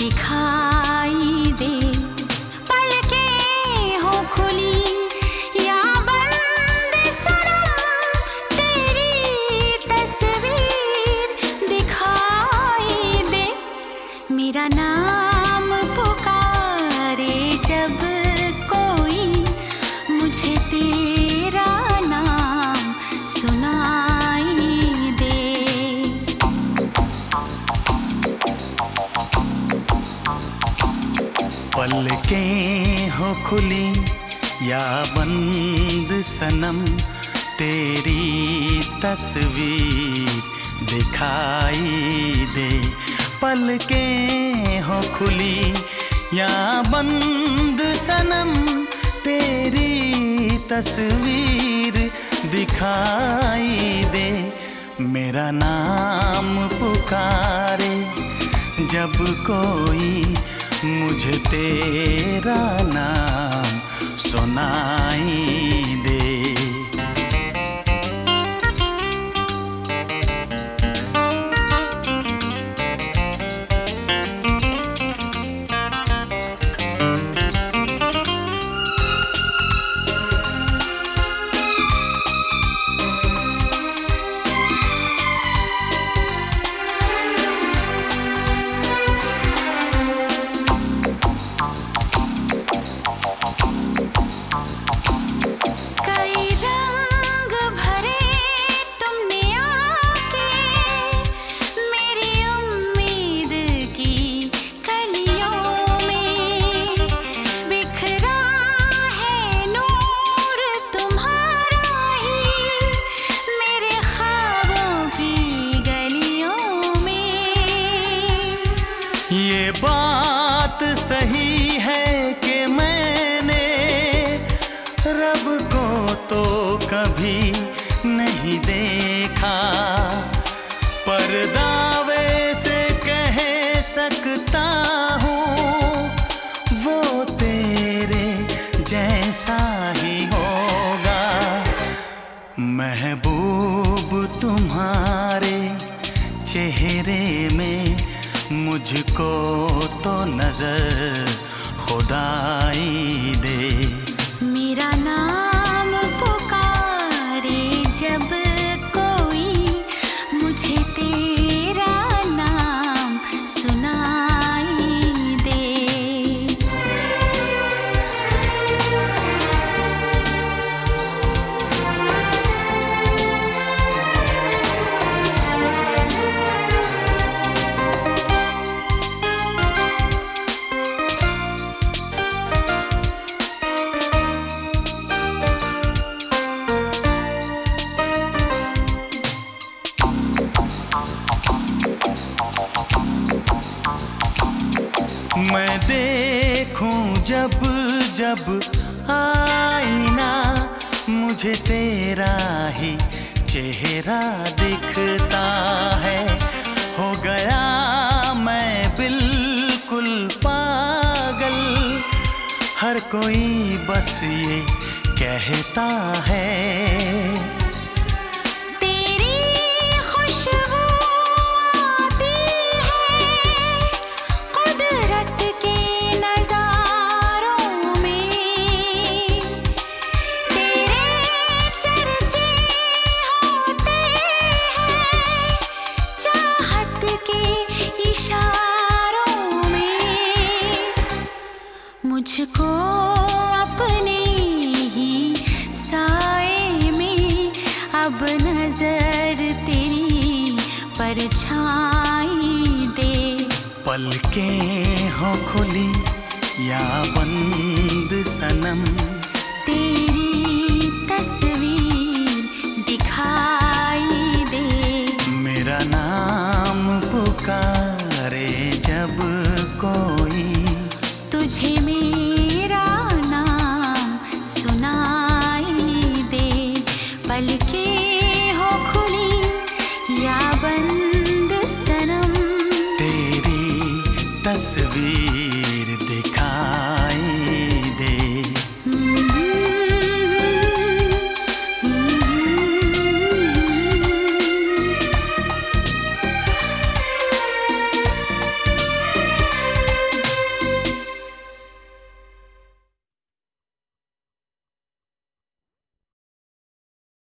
दिखाई दे। पलकें हो खुली या बंद सनम, तेरी तस्वीर दिखाई दे। मेरा नाम पुकारे जब कोई, मुझे तेरा नाम सुनाई दे। पलकें हो खुली या बंद सनम, तेरी तस्वीर दिखाई दे। पलकें हो खुली या बंद सनम, तेरी तस्वीर दिखाई दे। मेरा नाम पुकारे जब कोई, मुझे तेरा नाम सुनाई दे। ये बात सही है कि मैंने रब को तो कभी नहीं देखा, पर दावे से कह सकता हूँ वो तेरे जैसा ही होगा। महबूब तुम्हारे चेहरे में मुझको तो नजर खुदाई दे। मेरा नाम पुकारे जब कोई, मुझे तेरा नाम सुनाई दे। मैं देखूं जब जब आईना, मुझे तेरा ही चेहरा दिखता है। हो गया मैं बिल्कुल पागल, हर कोई बस ये कहता है। मुझको अपने ही साए में अब नजर तेरी परछाई दे। पलकें हो खुली या बंद सनम, तेरी तस्वीर दिखाई दे। मेरा नाम पुकारे जब कोई, तुझे मेरा नाम सुनाई दे। पलकें हो खुली या बंद सनम, तेरी तस्वीर